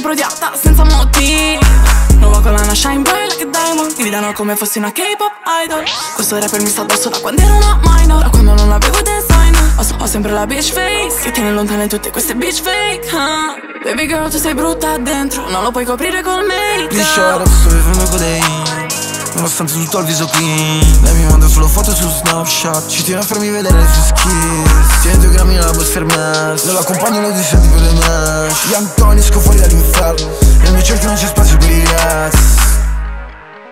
brodiata senza motivo. Nuova collana shine bright like a diamond. Mi gridano come fossi una K-pop idol. Questo rapper mi sta addosso da quando ero una minor, da quando non avevo design. Ho sempre la bitch face che tiene lontane tutte queste bitch fake, Baby girl, tu sei brutta dentro, non lo puoi coprire col make-up. Liscio adesso mi prendo codeine, nonostante tutto il viso clean. Lei mi manda solo foto su Snapchat, ci tiene a farmi vedere le sue skills. Tiene 2 grammi nella bus fermez, non l'accompagnano di soldi per le mesh. Young Tony esco fuori dall'inferno, nel mio cerchio non c'è spazio per i rats.